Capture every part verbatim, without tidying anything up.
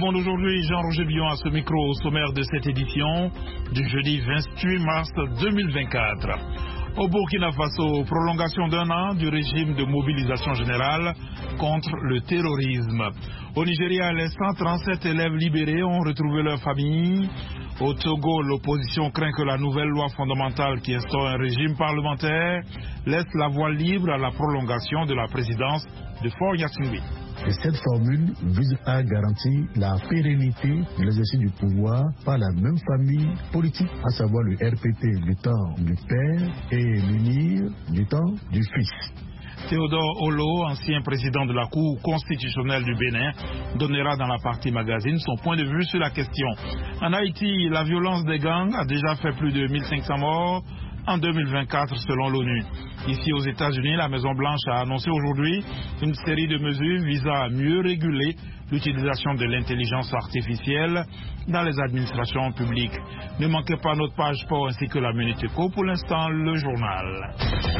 Monde aujourd'hui, Jean-Roger Billon à ce micro au sommaire de cette édition du jeudi vingt-huit mars deux mille vingt-quatre. Au Burkina Faso, prolongation d'un an du régime de mobilisation générale contre le terrorisme. Au Nigeria, les cent trente-sept élèves libérés ont retrouvé leur famille. Au Togo, l'opposition craint que la nouvelle loi fondamentale qui instaure un régime parlementaire laisse la voie libre à la prolongation de la présidence de Faure Gnassingbé. Et cette formule vise à garantir la pérennité de l'exercice du pouvoir par la même famille politique, à savoir le R P T du temps du père et l'U N I R du temps du fils. Théodore Olo, ancien président de la Cour constitutionnelle du Bénin, donnera dans la partie magazine son point de vue sur la question. En Haïti, la violence des gangs a déjà fait plus de mille cinq cents morts en deux mille vingt-quatre selon l'ONU. Ici aux États-Unis, la Maison-Blanche a annoncé aujourd'hui une série de mesures visant à mieux réguler l'utilisation de l'intelligence artificielle dans les administrations publiques. Ne manquez pas notre page sport ainsi que la Minute Éco. Pour l'instant, le journal.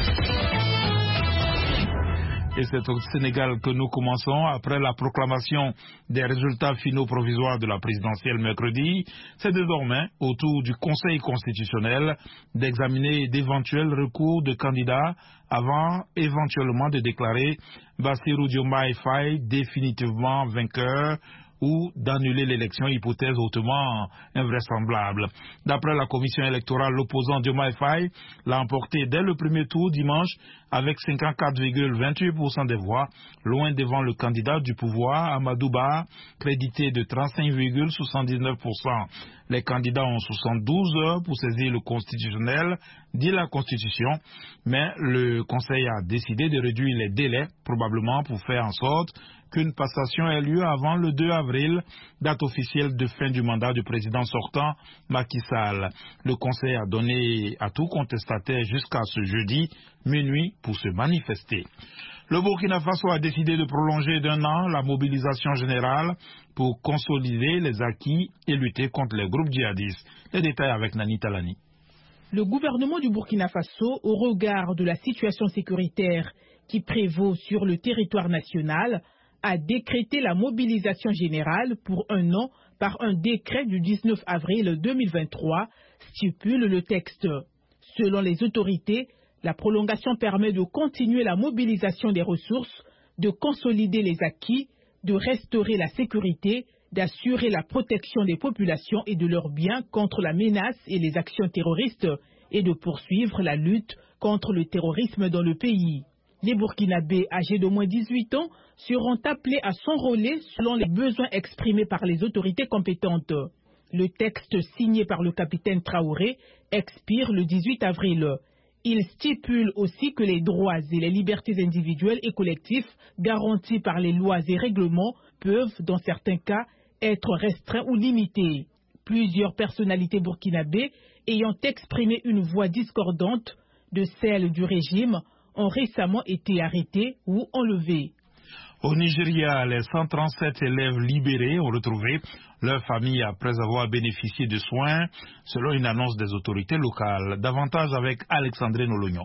Et c'est au Sénégal que nous commençons. Après la proclamation des résultats finaux provisoires de la présidentielle mercredi, c'est désormais au tour du Conseil constitutionnel d'examiner d'éventuels recours de candidats avant éventuellement de déclarer Bassirou Diomaye Faye définitivement vainqueur ou d'annuler l'élection, hypothèse hautement invraisemblable. D'après la commission électorale, l'opposant Diomaye Faye l'a emporté dès le premier tour dimanche avec cinquante-quatre virgule vingt-huit pour cent des voix, loin devant le candidat du pouvoir, Amadou Ba, crédité de trente-cinq virgule soixante-dix-neuf pour cent. Les candidats ont soixante-douze heures pour saisir le constitutionnel, dit la Constitution, mais le Conseil a décidé de réduire les délais, probablement pour faire en sorte qu'une passation ait lieu avant le deux avril, date officielle de fin du mandat du président sortant Macky Sall. Le Conseil a donné à tout contestataire jusqu'à ce jeudi minuit pour se manifester. Le Burkina Faso a décidé de prolonger d'un an la mobilisation générale pour consolider les acquis et lutter contre les groupes djihadistes. Les détails avec Nani Talani. Le gouvernement du Burkina Faso, au regard de la situation sécuritaire qui prévaut sur le territoire national, a décrété la mobilisation générale pour un an par un décret du dix-neuf avril deux mille vingt-trois, stipule le texte. Selon les autorités, la prolongation permet de continuer la mobilisation des ressources, de consolider les acquis, de restaurer la sécurité, d'assurer la protection des populations et de leurs biens contre la menace et les actions terroristes et de poursuivre la lutte contre le terrorisme dans le pays. Les Burkinabés âgés d'au moins dix-huit ans seront appelés à s'enrôler selon les besoins exprimés par les autorités compétentes. Le texte signé par le capitaine Traoré expire le dix-huit avril. Il stipule aussi que les droits et les libertés individuelles et collectives garantis par les lois et règlements peuvent, dans certains cas, être restreints ou limités. Plusieurs personnalités burkinabées ayant exprimé une voix discordante de celle du régime ont récemment été arrêtés ou enlevés. Au Nigeria, les cent trente-sept élèves libérés ont retrouvé leur famille après avoir bénéficié de soins, selon une annonce des autorités locales. Davantage avec Alexandrine Olognon.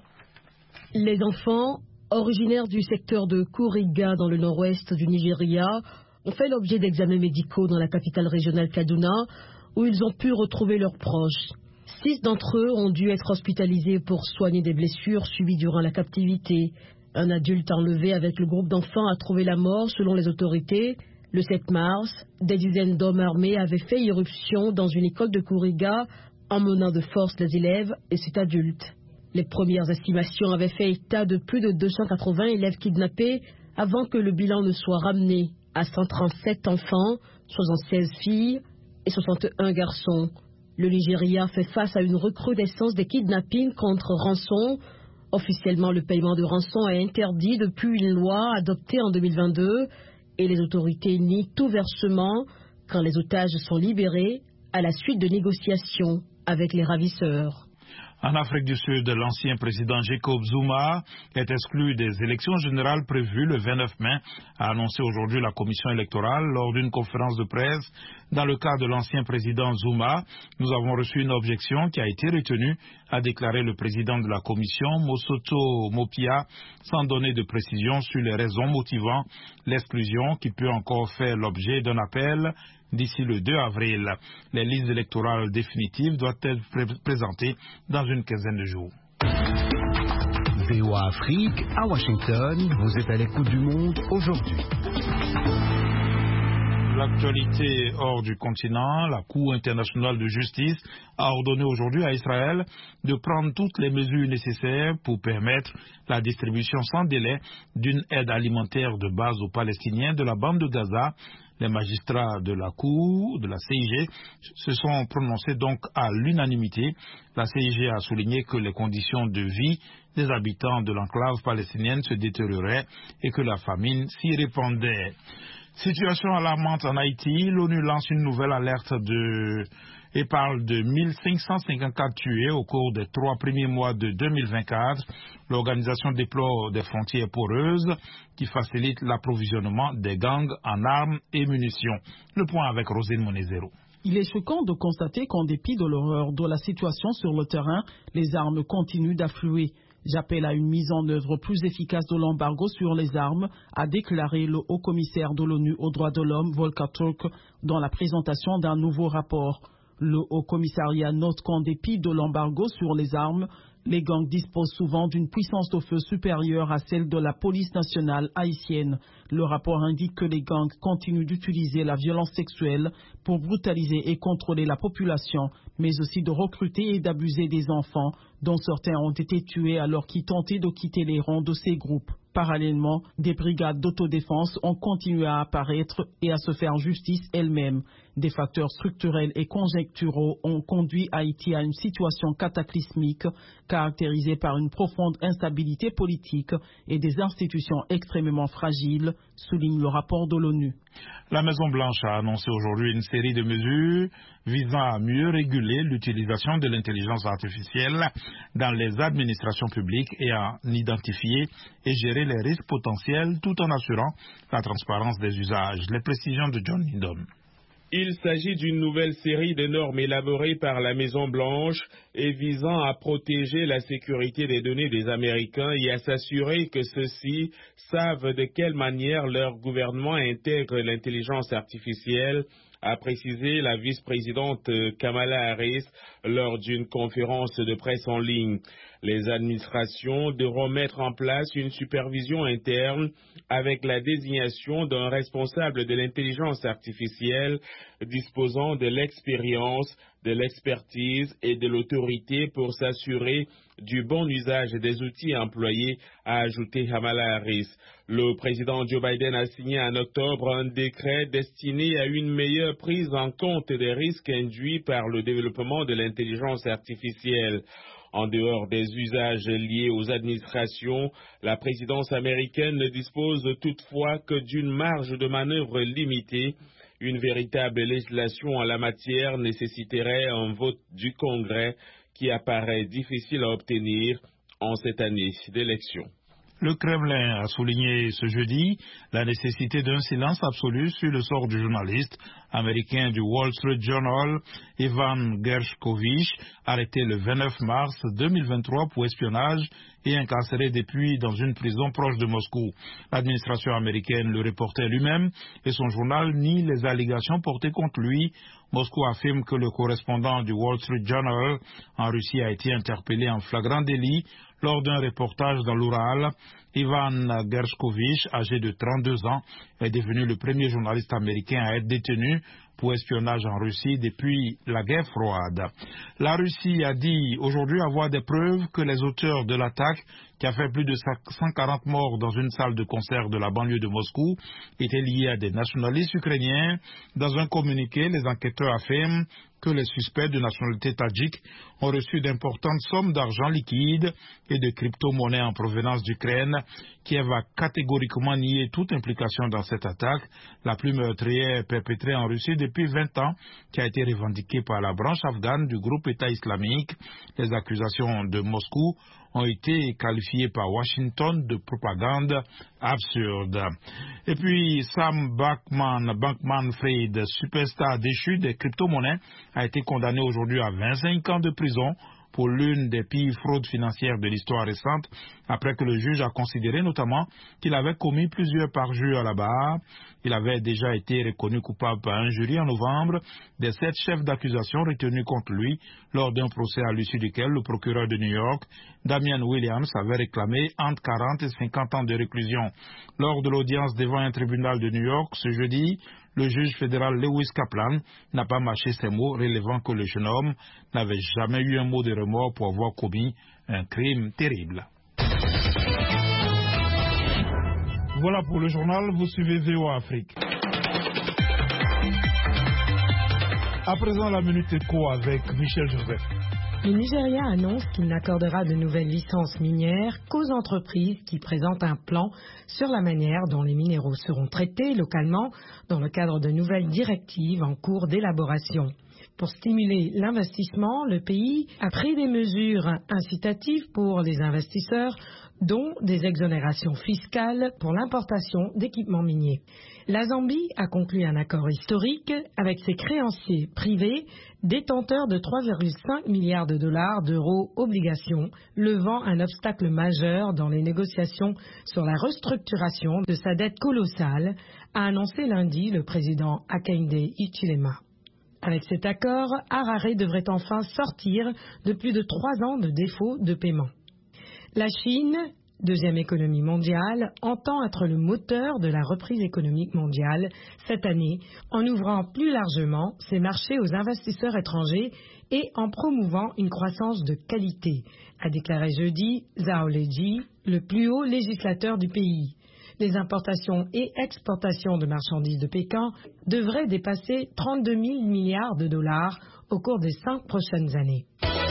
Les enfants, originaires du secteur de Kuriga dans le nord-ouest du Nigeria, ont fait l'objet d'examens médicaux dans la capitale régionale Kaduna, où ils ont pu retrouver leurs proches. Six d'entre eux ont dû être hospitalisés pour soigner des blessures subies durant la captivité. Un adulte enlevé avec le groupe d'enfants a trouvé la mort selon les autorités. Le sept mars, des dizaines d'hommes armés avaient fait irruption dans une école de Kuriga, emmenant de force les élèves et cet adulte. Les premières estimations avaient fait état de plus de deux cent quatre-vingts élèves kidnappés avant que le bilan ne soit ramené à cent trente-sept enfants, soixante-seize filles et soixante et un garçons. Le Nigeria fait face à une recrudescence des kidnappings contre rançon. Officiellement, le paiement de rançon est interdit depuis une loi adoptée en deux mille vingt-deux et les autorités nient tout versement quand les otages sont libérés à la suite de négociations avec les ravisseurs. En Afrique du Sud, l'ancien président Jacob Zuma est exclu des élections générales prévues le vingt-neuf mai, a annoncé aujourd'hui la commission électorale lors d'une conférence de presse. Dans le cas de l'ancien président Zuma, nous avons reçu une objection qui a été retenue, a déclaré le président de la commission, Mosoto Mopia, sans donner de précision sur les raisons motivant l'exclusion qui peut encore faire l'objet d'un appel d'ici le deux avril. Les listes électorales définitives doivent être pré présentées dans une quinzaine de jours. V O A Afrique, à Washington, vous êtes à l'écoute du monde aujourd'hui. L'actualité hors du continent, la Cour internationale de justice a ordonné aujourd'hui à Israël de prendre toutes les mesures nécessaires pour permettre la distribution sans délai d'une aide alimentaire de base aux Palestiniens de la bande de Gaza. Les magistrats de la Cour, de la C I G, se sont prononcés donc à l'unanimité. La C I G a souligné que les conditions de vie des habitants de l'enclave palestinienne se détérioraient et que la famine s'y répandait. Situation alarmante en Haïti, l'ONU lance une nouvelle alerte de, et parle de mille cinq cent cinquante-quatre tués au cours des trois premiers mois de deux mille vingt-quatre. L'organisation déplore des frontières poreuses qui facilitent l'approvisionnement des gangs en armes et munitions. Le point avec Rosine Monezero. Il est choquant de constater qu'en dépit de l'horreur de la situation sur le terrain, les armes continuent d'affluer. J'appelle à une mise en œuvre plus efficace de l'embargo sur les armes, a déclaré le haut-commissaire de l'ONU aux droits de l'homme, Volker Turk, dans la présentation d'un nouveau rapport. Le haut-commissariat note qu'en dépit de l'embargo sur les armes, les gangs disposent souvent d'une puissance de feu supérieure à celle de la police nationale haïtienne. Le rapport indique que les gangs continuent d'utiliser la violence sexuelle pour brutaliser et contrôler la population, mais aussi de recruter et d'abuser des enfants, dont certains ont été tués alors qu'ils tentaient de quitter les rangs de ces groupes. Parallèlement, des brigades d'autodéfense ont continué à apparaître et à se faire justice elles-mêmes. Des facteurs structurels et conjecturaux ont conduit Haïti à une situation cataclysmique caractérisée par une profonde instabilité politique et des institutions extrêmement fragiles, souligne le rapport de l'ONU. La Maison-Blanche a annoncé aujourd'hui une série de mesures visant à mieux réguler l'utilisation de l'intelligence artificielle dans les administrations publiques et à identifier et gérer les risques potentiels tout en assurant la transparence des usages. Les précisions de John Hindon. Il s'agit d'une nouvelle série de normes élaborées par la Maison-Blanche et visant à protéger la sécurité des données des Américains et à s'assurer que ceux-ci savent de quelle manière leur gouvernement intègre l'intelligence artificielle, a précisé la vice-présidente Kamala Harris lors d'une conférence de presse en ligne. Les administrations devront mettre en place une supervision interne avec la désignation d'un responsable de l'intelligence artificielle disposant de l'expérience, de l'expertise et de l'autorité pour s'assurer du bon usage des outils employés, a ajouté Kamala Harris. Le président Joe Biden a signé en octobre un décret destiné à une meilleure prise en compte des risques induits par le développement de l'intelligence artificielle. En dehors des usages liés aux administrations, la présidence américaine ne dispose toutefois que d'une marge de manœuvre limitée. Une véritable législation en la matière nécessiterait un vote du Congrès qui apparaît difficile à obtenir en cette année d'élection. Le Kremlin a souligné ce jeudi la nécessité d'un silence absolu sur le sort du journaliste américain du Wall Street Journal, Evan Gershkovich, arrêté le vingt-neuf mars deux mille vingt-trois pour espionnage et incarcéré depuis dans une prison proche de Moscou. L'administration américaine le reportait lui-même et son journal nie les allégations portées contre lui. Moscou affirme que le correspondant du Wall Street Journal en Russie a été interpellé en flagrant délit lors d'un reportage dans l'Oural. Ivan Gershkovich, âgé de trente-deux ans, est devenu le premier journaliste américain à être détenu pour espionnage en Russie depuis la guerre froide. La Russie a dit aujourd'hui avoir des preuves que les auteurs de l'attaque qui a fait plus de cent quarante morts dans une salle de concert de la banlieue de Moscou étaient liés à des nationalistes ukrainiens. Dans un communiqué, les enquêteurs affirment que les suspects de nationalité tadjik ont reçu d'importantes sommes d'argent liquide et de crypto-monnaies en provenance d'Ukraine. Kiev a catégoriquement nié toute implication dans cette attaque, la plus meurtrière perpétrée en Russie depuis vingt ans, qui a été revendiquée par la branche afghane du groupe État islamique. Les accusations de Moscou ont été qualifiées par Washington de propagande absurde. Et puis Sam Bankman, Bankman-Fried, superstar déchu des crypto-monnaies, a été condamné aujourd'hui à vingt-cinq ans de prison pour l'une des pires fraudes financières de l'histoire récente, après que le juge a considéré notamment qu'il avait commis plusieurs parjures à la barre. Il avait déjà été reconnu coupable par un jury en novembre des sept chefs d'accusation retenus contre lui lors d'un procès à l'issue duquel le procureur de New York, Damian Williams, avait réclamé entre quarante et cinquante ans de réclusion. Lors de l'audience devant un tribunal de New York ce jeudi, le juge fédéral Lewis Kaplan n'a pas mâché ses mots, relevant que le jeune homme n'avait jamais eu un mot de remords pour avoir commis un crime terrible. Voilà pour le journal, vous suivez V O A Afrique. À présent, la Minute Éco avec Michel Joseph. Le Nigeria annonce qu'il n'accordera de nouvelles licences minières qu'aux entreprises qui présentent un plan sur la manière dont les minéraux seront traités localement dans le cadre de nouvelles directives en cours d'élaboration. Pour stimuler l'investissement, le pays a pris des mesures incitatives pour les investisseurs, dont des exonérations fiscales pour l'importation d'équipements miniers. La Zambie a conclu un accord historique avec ses créanciers privés, détenteurs de trois virgule cinq milliards de dollars d'euros obligations, levant un obstacle majeur dans les négociations sur la restructuration de sa dette colossale, a annoncé lundi le président Hakainde Hichilema. Avec cet accord, Harare devrait enfin sortir de plus de trois ans de défaut de paiement. La Chine, deuxième économie mondiale, entend être le moteur de la reprise économique mondiale cette année en ouvrant plus largement ses marchés aux investisseurs étrangers et en promouvant une croissance de qualité, a déclaré jeudi Zhao Leji, le plus haut législateur du pays. Les importations et exportations de marchandises de Pékin devraient dépasser trente-deux mille milliards de dollars au cours des cinq prochaines années.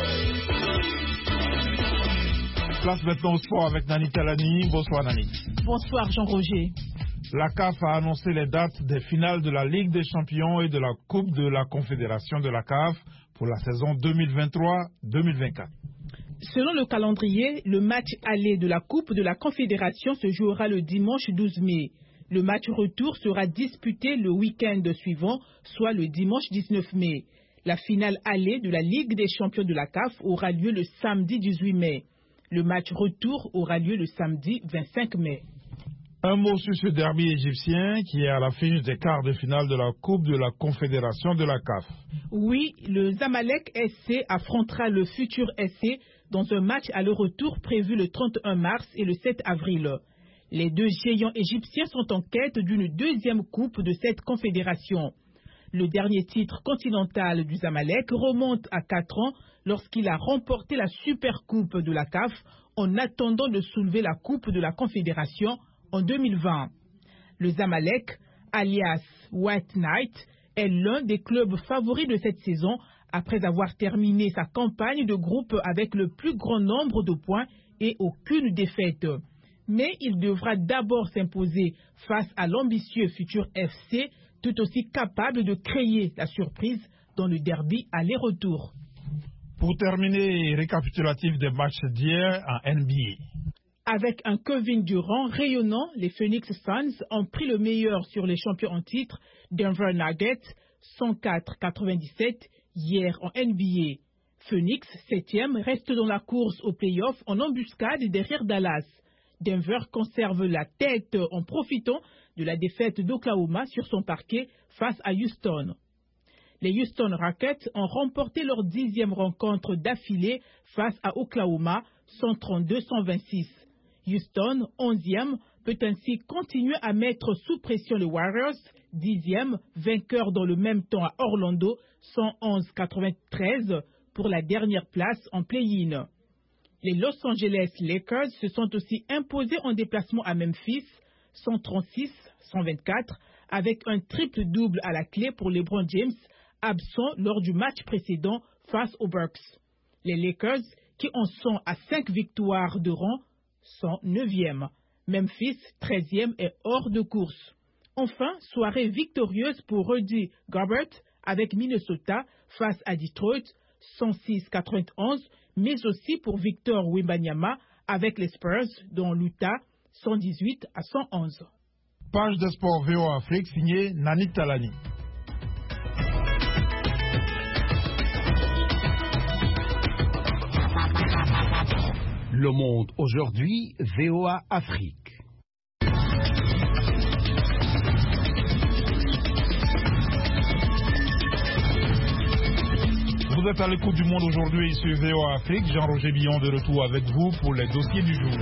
Place maintenant au sport avec Nani Talani. Bonsoir Nani. Bonsoir Jean-Roger. La C A F a annoncé les dates des finales de la Ligue des Champions et de la Coupe de la Confédération de la C A F pour la saison deux mille vingt-trois deux mille vingt-quatre. Selon le calendrier, le match aller de la Coupe de la Confédération se jouera le dimanche douze mai. Le match retour sera disputé le week-end suivant, soit le dimanche dix-neuf mai. La finale aller de la Ligue des Champions de la C A F aura lieu le samedi dix-huit mai. Le match retour aura lieu le samedi vingt-cinq mai. Un mot sur ce derby égyptien qui est à l'affiche des quarts de finale de la Coupe de la Confédération de la C A F. Oui, le Zamalek S C affrontera le Futur S C dans un match à leur retour prévu le trente et un mars et le sept avril. Les deux géants égyptiens sont en quête d'une deuxième coupe de cette confédération. Le dernier titre continental du Zamalek remonte à quatre ans lorsqu'il a remporté la Supercoupe de la C A F en attendant de soulever la Coupe de la Confédération en deux mille vingt. Le Zamalek, alias White Knight, est l'un des clubs favoris de cette saison après avoir terminé sa campagne de groupe avec le plus grand nombre de points et aucune défaite. Mais il devra d'abord s'imposer face à l'ambitieux Futur F C, tout aussi capable de créer la surprise dans le derby aller-retour. Pour terminer, récapitulatif des matchs d'hier en N B A. Avec un Kevin Durant rayonnant, les Phoenix Suns ont pris le meilleur sur les champions en titre Denver Nuggets, cent quatre à quatre-vingt-dix-sept hier en N B A. Phoenix, septième, reste dans la course aux playoffs en embuscade derrière Dallas. Denver conserve la tête en profitant de la défaite d'Oklahoma sur son parquet face à Houston. Les Houston Rockets ont remporté leur dixième rencontre d'affilée face à Oklahoma, cent trente-deux à cent vingt-six. Houston, onzième, peut ainsi continuer à mettre sous pression les Warriors, dixième, vainqueur dans le même temps à Orlando, cent onze à quatre-vingt-treize, pour la dernière place en play-in. Les Los Angeles Lakers se sont aussi imposés en déplacement à Memphis, cent trente-six à cent vingt-quatre, avec un triple-double à la clé pour LeBron James, absent lors du match précédent face aux Bucks. Les Lakers, qui en sont à cinq victoires de rang, sont neuvième. Memphis, treizième, est hors de course. Enfin, soirée victorieuse pour Rudy Gobert avec Minnesota face à Detroit, cent six à quatre-vingt-onze, mais aussi pour Victor Wembanyama avec les Spurs, dont l'Utah, cent dix-huit à cent onze. Page de sport V O A Afrique signée Nani Talani. Le Monde aujourd'hui, V O A Afrique. Vous êtes à l'écoute du Monde aujourd'hui sur V O A Afrique. Jean-Roger Billon de retour avec vous pour les dossiers du jour.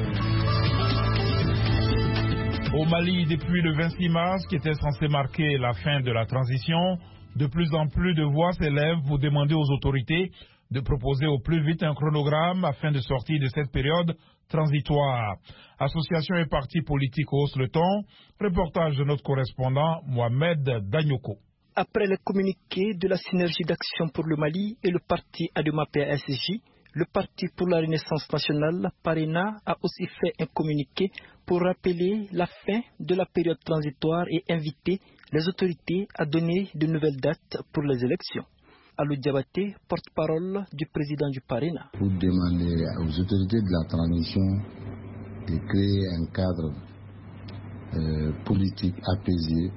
Au Mali, depuis le vingt-six mars, qui était censé marquer la fin de la transition, de plus en plus de voix s'élèvent pour demander aux autorités de proposer au plus vite un chronogramme afin de sortir de cette période transitoire. Associations et partis politiques haussent le ton. Reportage de notre correspondant Mohamed Danyoko. Après le communiqué de la synergie d'action pour le Mali et le parti Adema P A S J, le Parti pour la Renaissance nationale, PARENA, a aussi fait un communiqué pour rappeler la fin de la période transitoire et inviter les autorités à donner de nouvelles dates pour les élections. Alou Diabaté, porte-parole du président du PARENA. Pour demander aux autorités de la transition de créer un cadre euh, politique apaisé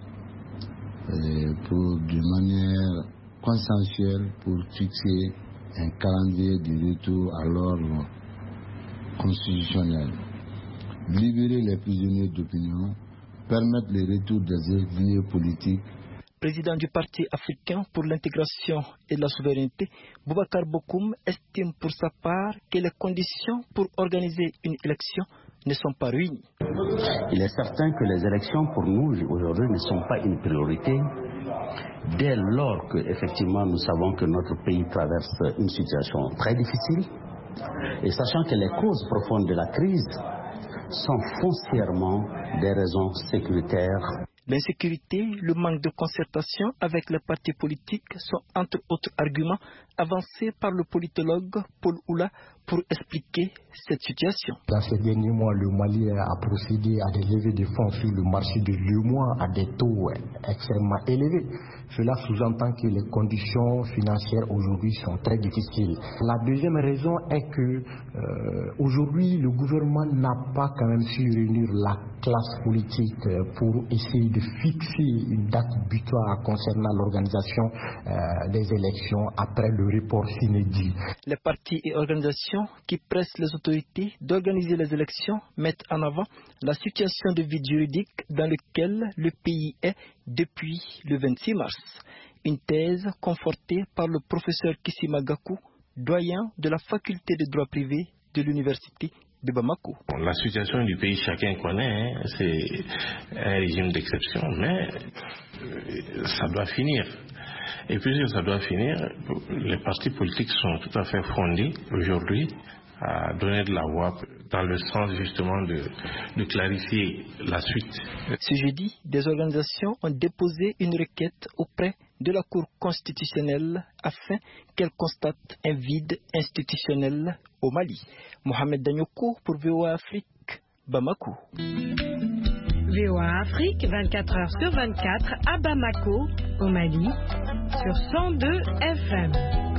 euh, pour, de manière consensuelle pour fixer un calendrier de retour à l'ordre constitutionnel, libérer les prisonniers d'opinion, permettre le retour des exilés politiques. Président du Parti africain pour l'intégration et la souveraineté, Boubacar Bokoum estime pour sa part que les conditions pour organiser une élection ne sont pas réunies. Il est certain que les élections pour nous aujourd'hui ne sont pas une priorité dès lors que effectivement nous savons que notre pays traverse une situation très difficile et sachant que les causes profondes de la crise sont foncièrement des raisons sécuritaires. L'insécurité, le manque de concertation avec les partis politiques sont entre autres arguments avancés par le politologue Paul Oula pour expliquer cette situation. Dans ces derniers mois, le Mali a procédé à des levées de fonds sur le marché de l'U E M O A à des taux extrêmement élevés. Cela sous-entend que les conditions financières aujourd'hui sont très difficiles. La deuxième raison est que euh, aujourd'hui, le gouvernement n'a pas quand même su réunir la classe politique pour essayer de fixer une date butoir concernant l'organisation euh, des élections après le report inédit. Les partis et organisations qui pressent les autorités d'organiser les élections mettent en avant la situation de vide juridique dans laquelle le pays est depuis le vingt-six mars. Une thèse confortée par le professeur Kissima Gakou, doyen de la faculté de droit privé de l'université de Bamako. La situation du pays, chacun connaît, hein, c'est un régime d'exception, mais ça doit finir. Et puisque ça doit finir, les partis politiques sont tout à fait fondés aujourd'hui à donner de la voix dans le sens justement de, de clarifier la suite. Ce jeudi, des organisations ont déposé une requête auprès de la Cour constitutionnelle afin qu'elle constate un vide institutionnel au Mali. Mohamed Danyoko pour V O A Afrique, Bamako. V O A Afrique, vingt-quatre heures sur vingt-quatre à Bamako, au Mali, sur cent deux F M.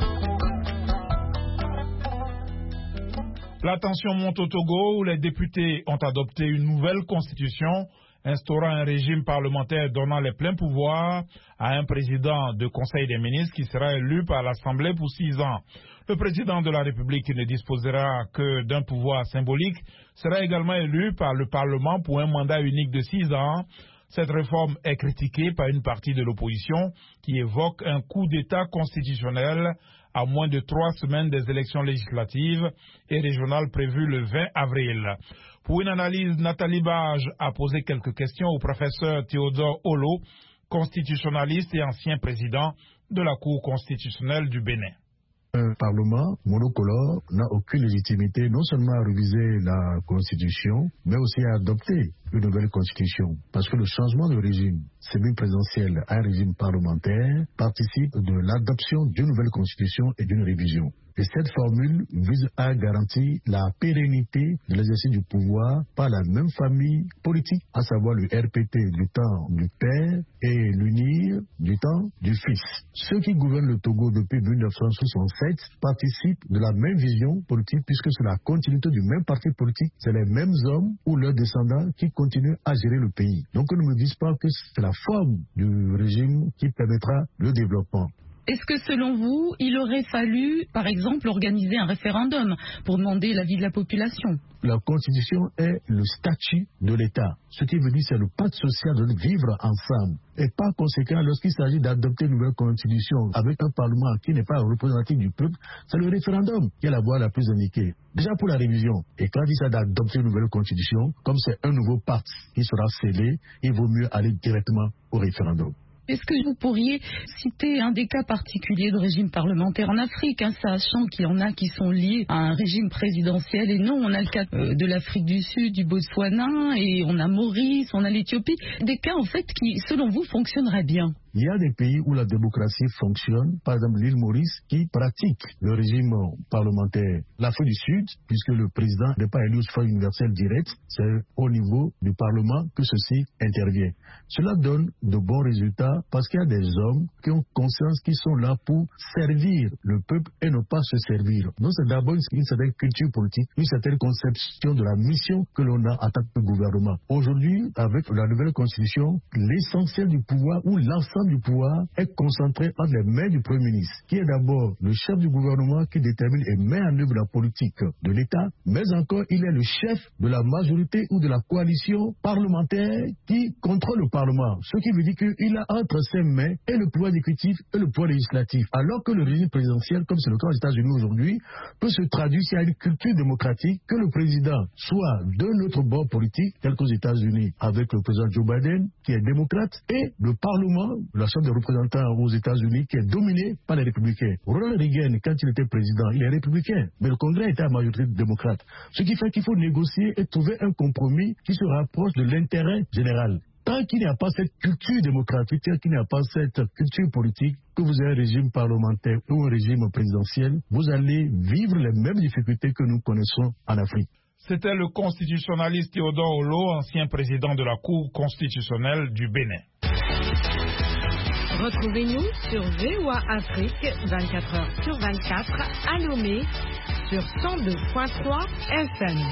La tension monte au Togo où les députés ont adopté une nouvelle constitution instaurant un régime parlementaire donnant les pleins pouvoirs à un président de conseil des ministres qui sera élu par l'Assemblée pour six ans. Le président de la République qui ne disposera que d'un pouvoir symbolique sera également élu par le Parlement pour un mandat unique de six ans. Cette réforme est critiquée par une partie de l'opposition qui évoque un coup d'État constitutionnel à moins de trois semaines des élections législatives et régionales prévues le vingt avril. Pour une analyse, Nathalie Bage a posé quelques questions au professeur Théodore Olo, constitutionnaliste et ancien président de la Cour constitutionnelle du Bénin. Un Parlement monocolore n'a aucune légitimité non seulement à réviser la Constitution, mais aussi à adopter une nouvelle Constitution. Parce que le changement de régime semi-présidentiel à un régime parlementaire participe de l'adoption d'une nouvelle Constitution et d'une révision. Et cette formule vise à garantir la pérennité de l'exercice du pouvoir par la même famille politique, à savoir le R P T du temps du père et l'U N I R du temps du fils. Ceux qui gouvernent le Togo depuis mille neuf cent soixante-sept participent de la même vision politique puisque c'est la continuité du même parti politique, c'est les mêmes hommes ou leurs descendants qui continuent à gérer le pays. Donc ne me disent pas que c'est la forme du régime qui permettra le développement. Est-ce que selon vous, il aurait fallu, par exemple, organiser un référendum pour demander l'avis de la population? La Constitution est le statut de l'État. Ce qui veut dire c'est le pacte social de vivre ensemble. Et par conséquent, lorsqu'il s'agit d'adopter une nouvelle Constitution avec un Parlement qui n'est pas représentatif du peuple, c'est le référendum qui est la voie la plus indiquée. Déjà pour la révision. Et quand il s'agit d'adopter une nouvelle Constitution, comme c'est un nouveau pacte qui sera scellé, il vaut mieux aller directement au référendum. Est-ce que vous pourriez citer un des cas particuliers de régime parlementaire en Afrique, hein, sachant qu'il y en a qui sont liés à un régime présidentiel et non, on a le cas euh, de l'Afrique du Sud, du Botswana, et on a Maurice, on a l'Éthiopie, des cas en fait qui, selon vous, fonctionneraient bien? Il y a des pays où la démocratie fonctionne, par exemple l'île Maurice, qui pratique le régime parlementaire. L'Afrique du Sud, puisque le président n'est pas élu au suffrage universel direct, c'est au niveau du Parlement que ceci intervient. Cela donne de bons résultats parce qu'il y a des hommes qui ont conscience qu'ils sont là pour servir le peuple et ne pas se servir. Donc c'est d'abord une certaine culture politique, une certaine conception de la mission que l'on a en tant que gouvernement. Aujourd'hui, avec la nouvelle constitution, l'essentiel du pouvoir ou l'ensemble du pouvoir est concentré entre les mains du Premier ministre, qui est d'abord le chef du gouvernement qui détermine et met en œuvre la politique de l'État, mais encore il est le chef de la majorité ou de la coalition parlementaire qui contrôle le Parlement. Ce qui veut dire qu'il a entre ses mains et le pouvoir exécutif et le pouvoir législatif. Alors que le régime présidentiel, comme c'est le cas aux États-Unis aujourd'hui, peut se traduire s'il y a une culture démocratique, que le président soit de notre bord politique, tel qu'aux États-Unis, avec le président Joe Biden, qui est démocrate, et le Parlement, la Chambre des représentants aux États-Unis, qui est dominée par les républicains. Ronald Reagan, quand il était président, il est républicain, mais le Congrès était à majorité démocrate. Ce qui fait qu'il faut négocier et trouver un compromis qui se rapproche de l'intérêt général. Tant qu'il n'y a pas cette culture démocratique, tant qu'il n'y a pas cette culture politique, que vous ayez un régime parlementaire ou un régime présidentiel, vous allez vivre les mêmes difficultés que nous connaissons en Afrique. C'était le constitutionnaliste Théodore Olo, ancien président de la Cour constitutionnelle du Bénin. Retrouvez-nous sur V O A Afrique vingt-quatre heures sur vingt-quatre à Lomé sur cent deux point trois F M.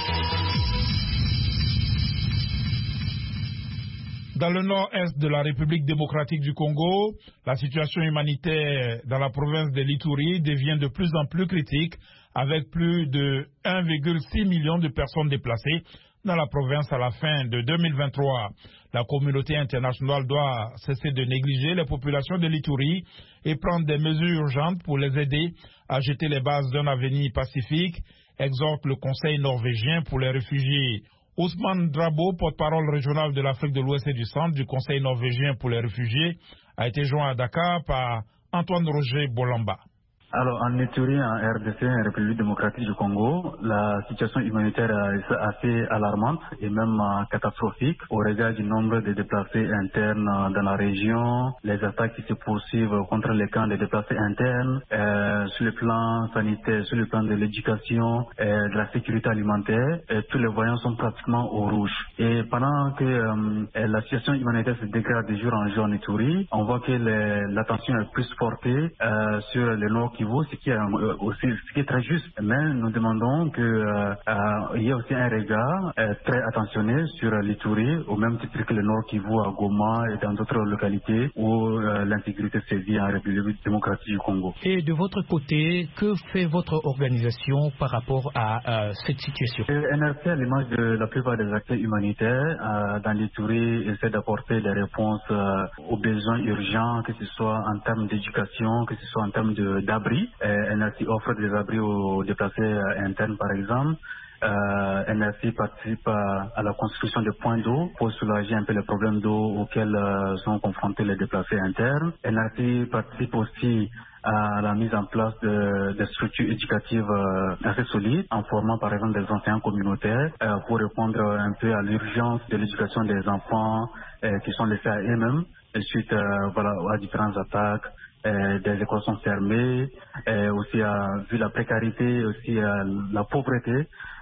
Dans le nord-est de la République démocratique du Congo, la situation humanitaire dans la province de l'Ituri devient de plus en plus critique, avec plus de un virgule six million de personnes déplacées dans la province à la fin de deux mille vingt-trois. La communauté internationale doit cesser de négliger les populations de l'Ituri et prendre des mesures urgentes pour les aider à jeter les bases d'un avenir pacifique, exhorte le Conseil norvégien pour les réfugiés. Ousmane Drabo, porte-parole régional de l'Afrique de l'Ouest et du Centre du Conseil norvégien pour les réfugiés, a été joint à Dakar par Antoine Roger Bolamba. Alors, en Ituri, en R D C, en République démocratique du Congo, la situation humanitaire est assez alarmante et même catastrophique au regard du nombre de déplacés internes dans la région, les attaques qui se poursuivent contre les camps de déplacés internes, euh, sur le plan sanitaire, sur le plan de l'éducation, euh, de la sécurité alimentaire, et tous les voyants sont pratiquement au rouge. Et pendant que euh, la situation humanitaire se dégrade de jour en jour en Ituri, on voit que l'attention est plus portée euh, sur le nord qui ce qui est aussi ce qui est très juste, mais nous demandons qu'il euh, euh, y ait aussi un regard euh, très attentionné sur l'Ituri, au même titre que le Nord Kivu à Goma et dans d'autres localités où euh, l'insécurité sévit en République démocratique du Congo. Et de votre côté, que fait votre organisation par rapport à euh, cette situation? N R C, à l'image de la plupart des acteurs humanitaires euh, dans l'Ituri, essaie d'apporter des réponses euh, aux besoins urgents, que ce soit en termes d'éducation, que ce soit en termes d'abri. Euh, N R C offre des abris aux déplacés euh, internes, par exemple. Euh, N R C participe à, à la construction de points d'eau pour soulager un peu les problèmes d'eau auxquels euh, sont confrontés les déplacés internes. N R C participe aussi à la mise en place de, de structures éducatives euh, assez solides, en formant par exemple des enseignants communautaires euh, pour répondre un peu à l'urgence de l'éducation des enfants euh, qui sont laissés à eux-mêmes suite euh, voilà, à différentes attaques. Euh, des écoles sont fermées, euh, aussi euh, vu la précarité, aussi euh, la pauvreté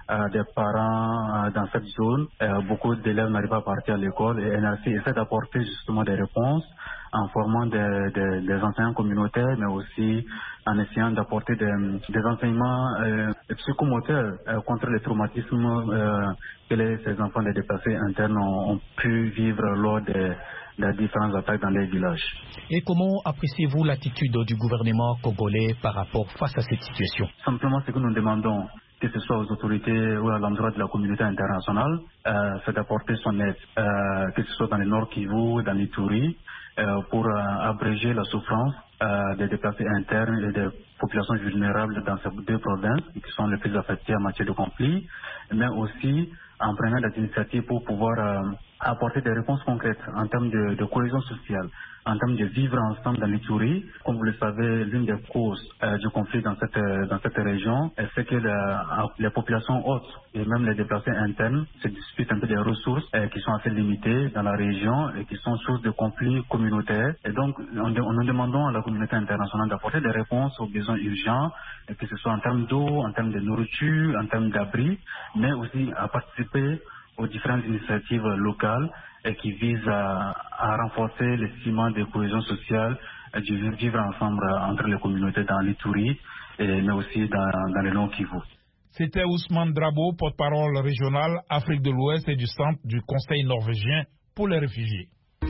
euh, des parents euh, dans cette zone. Euh, beaucoup d'élèves n'arrivent pas à partir à l'école et N R C essaie d'apporter justement des réponses en formant des, des, des enseignants communautaires, mais aussi en essayant d'apporter des, des enseignements euh, psychomoteurs euh, contre les traumatismes euh, que les, ces enfants des déplacés internes ont, ont pu vivre lors des, des différentes attaques dans les villages. Et comment appréciez-vous l'attitude du gouvernement congolais par rapport face à cette situation? Simplement, ce que nous demandons, que ce soit aux autorités ou à l'endroit de la communauté internationale, euh, c'est d'apporter son aide, euh, que ce soit dans le Nord Kivu, dans l'Ituri, euh, pour euh, abréger la souffrance euh, des déplacés internes et des populations vulnérables dans ces deux provinces qui sont les plus affectées en matière de conflit, mais aussi en prenant des initiatives pour pouvoir euh, apporter des réponses concrètes en termes de, de cohésion sociale, en termes de vivre ensemble dans l'Ituri. Comme vous le savez, l'une des causes euh, du conflit dans cette, dans cette région, c'est que la, les populations hautes et même les déplacés internes se disputent un peu des ressources euh, qui sont assez limitées dans la région et qui sont source de conflits communautaires. Et donc, on, on nous demandons à la communauté internationale d'apporter des réponses aux besoins urgents, et que ce soit en termes d'eau, en termes de nourriture, en termes d'abri, mais aussi à participer aux différentes initiatives locales et qui visent à, à renforcer le ciment de cohésion sociale et du vivre ensemble entre les communautés dans l'Ituri, mais aussi dans, dans le Nord Kivu. C'était Ousmane Drabo, porte-parole régional Afrique de l'Ouest et du centre du Conseil norvégien pour les réfugiés.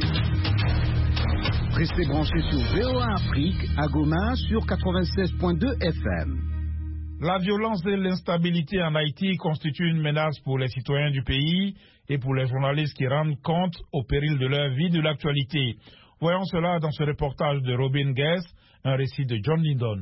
Restez branchés sur V O A Afrique à Goma sur quatre-vingt-seize point deux F M. La violence et l'instabilité en Haïti constituent une menace pour les citoyens du pays et pour les journalistes qui rendent compte au péril de leur vie de l'actualité. Voyons cela dans ce reportage de Robin Guest, un récit de John Lindon.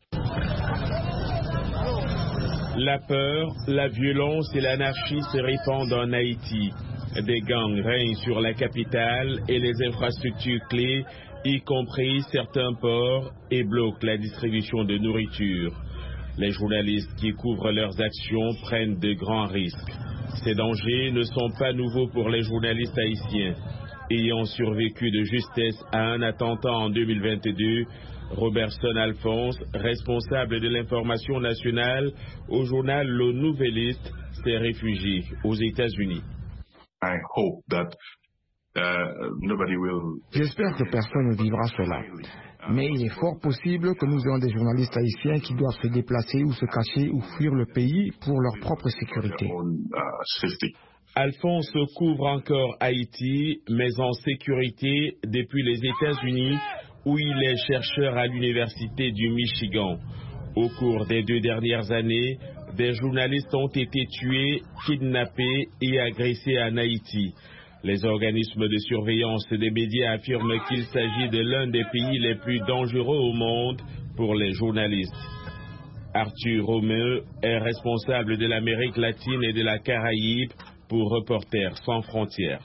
La peur, la violence et l'anarchie se répandent en Haïti. Des gangs règnent sur la capitale et les infrastructures clés, y compris certains ports, et bloquent la distribution de nourriture. Les journalistes qui couvrent leurs actions prennent de grands risques. Ces dangers ne sont pas nouveaux pour les journalistes haïtiens. Ayant survécu de justesse à un attentat en deux mille vingt-deux, Robertson Alphonse, responsable de l'information nationale au journal Le Nouvelliste, s'est réfugié aux États-Unis. I hope that, uh, nobody will... J'espère que personne ne vivra cela. Mais il est fort possible que nous ayons des journalistes haïtiens qui doivent se déplacer ou se cacher ou fuir le pays pour leur propre sécurité. Alphonse couvre encore Haïti, mais en sécurité depuis les États-Unis, où il est chercheur à l'Université du Michigan. Au cours des deux dernières années, des journalistes ont été tués, kidnappés et agressés en Haïti. Les organismes de surveillance des médias affirment qu'il s'agit de l'un des pays les plus dangereux au monde pour les journalistes. Arthur Romeu est responsable de l'Amérique latine et de la Caraïbe pour Reporters sans frontières.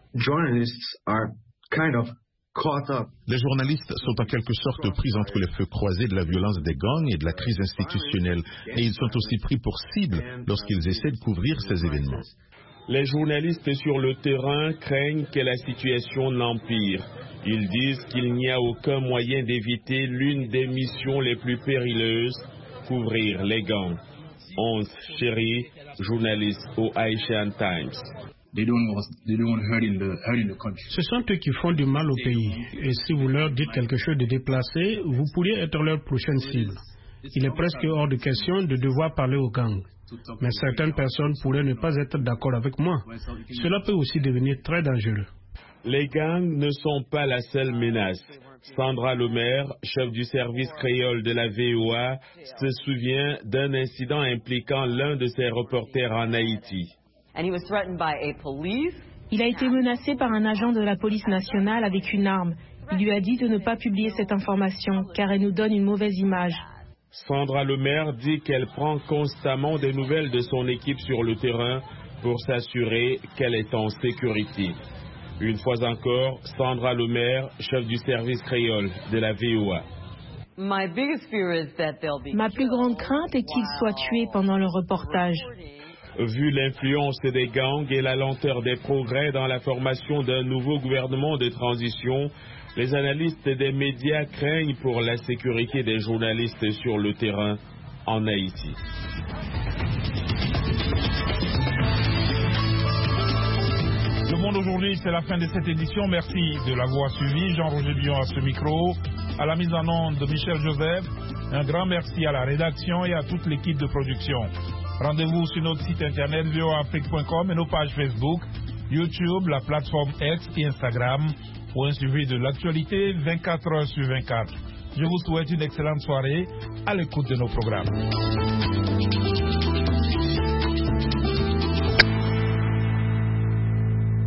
Les journalistes sont en quelque sorte pris entre les feux croisés de la violence des gangs et de la crise institutionnelle, et ils sont aussi pris pour cible lorsqu'ils essaient de couvrir ces événements. Les journalistes sur le terrain craignent que la situation n'empire. Ils disent qu'il n'y a aucun moyen d'éviter l'une des missions les plus périlleuses, couvrir les gangs. Onze Chéri, journaliste au Haitian Times. Ce sont eux qui font du mal au pays. Et si vous leur dites quelque chose de déplacé, vous pourriez être leur prochaine cible. Il est presque hors de question de devoir parler aux gangs. Mais certaines personnes pourraient ne pas être d'accord avec moi. Cela peut aussi devenir très dangereux. Les gangs ne sont pas la seule menace. Sandra Lemaire, chef du service créole de la V O A, se souvient d'un incident impliquant l'un de ses reporters en Haïti. Il a été menacé par un agent de la police nationale avec une arme. Il lui a dit de ne pas publier cette information car elle nous donne une mauvaise image. Sandra Lemaire dit qu'elle prend constamment des nouvelles de son équipe sur le terrain pour s'assurer qu'elle est en sécurité. Une fois encore, Sandra Lemaire, chef du service créole de la V O A. Ma plus grande crainte est qu'il soit tué pendant le reportage. Vu l'influence des gangs et la lenteur des progrès dans la formation d'un nouveau gouvernement de transition, les analystes des médias craignent pour la sécurité des journalistes sur le terrain en Haïti. Monde aujourd'hui, c'est la fin de cette édition. Merci de l'avoir suivi. Jean-Roger Bion à ce micro, à la mise en onde de Michel Joseph. Un grand merci à la rédaction et à toute l'équipe de production. Rendez-vous sur notre site internet v o a afrique point com et nos pages Facebook, YouTube, la plateforme X et Instagram pour un suivi de l'actualité vingt-quatre heures sur vingt-quatre. Je vous souhaite une excellente soirée à l'écoute de nos programmes.